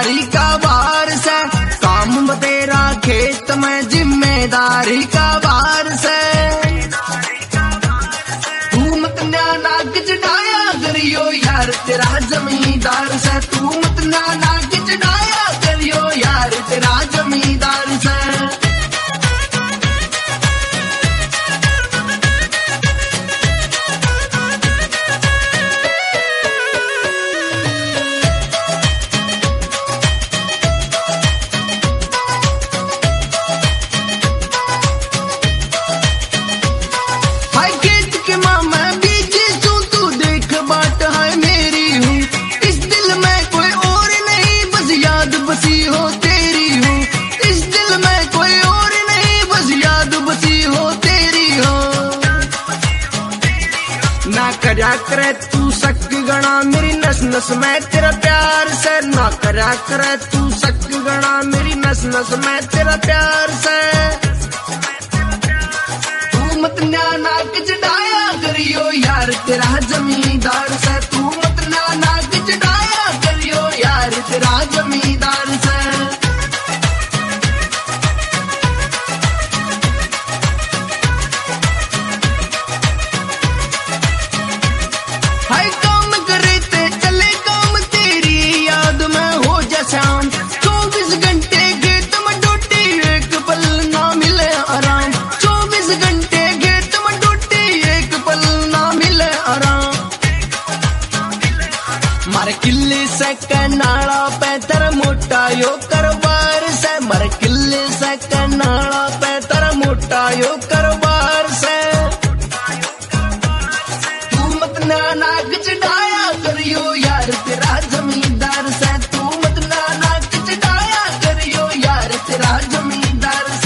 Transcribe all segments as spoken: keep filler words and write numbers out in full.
जिम्मेदारी का भार से, काम बतेरा खेत में जिम्मेदारी का भार से। तू मत नाक चढ़ाया करियो यार तेरा जमींदार से, तू मत नाक चढ़ाया करियो यार तेरा जमींदार से। ना करा करे तू शक गणा मेरी नस नस में तेरा प्यार से, ना करा करे तू शक गणा मेरी नस नस में तेरा प्यार से। तू मत नाक चढ़ाया करियो यार तेरा जमींदार से, तू मत नाक चढ़ाया करियो यार तेरा जमींदार से। चौबीस घंटे खेत में ड्यूटी एक पल ना मिले आराम, चौबीस घंटे खेत में ड्यूटी एक पल ना मिले आराम। मारे किले से कनाड़ा पे तर मोटा यो करवार से, मारे किले से कनाड़ा पे तर मोटा यो करवार से। तू मत नाक चढ़ाया करियो यार तेरा जमींदार से, तेरा जमींदार से।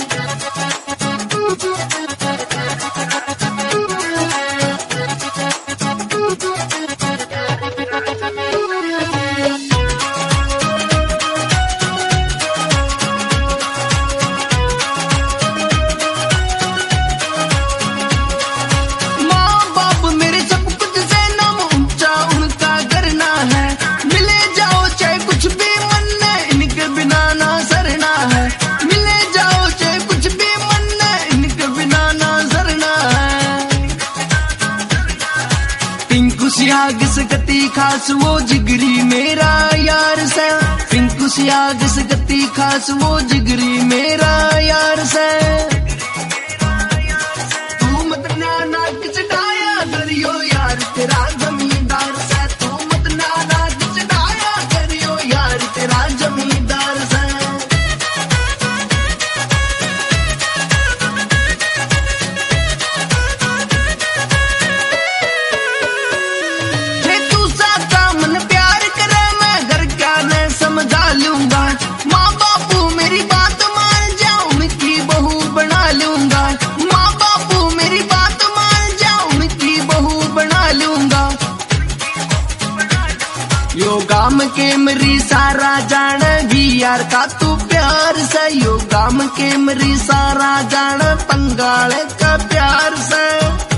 माँ बाप मेरे सब कुछ से नाम ऊंचा उनका करना है, मिले जाओ चाहे कुछ भी मन ने इनके बिना ना सरना है, मिले जाओ चाहे कुछ भी मन ने इनके बिना ना सरना है। पिंकू सियाग सकती खास वो जिगरी मेरा यार से, पिंकू सियाग सकती खास वो जिगरी मेरा यार से। तू मत नाक चढ़ाया करियो यार तेरा जमींदार से, तू मत नाक चढ़ाया करियो यार तेरा जमींदार से। समझा लूंगा माँ बापू मेरी बात मान जाओ उनकी बहू बना लूंगा, माँ बापू मेरी बात मान जाओ उनकी बहू बना लूंगा। यो गाम के मेरी सारा जान भी यार का तू प्यार से, यो गाम के मेरी सारा जान पंगाल का प्यार से।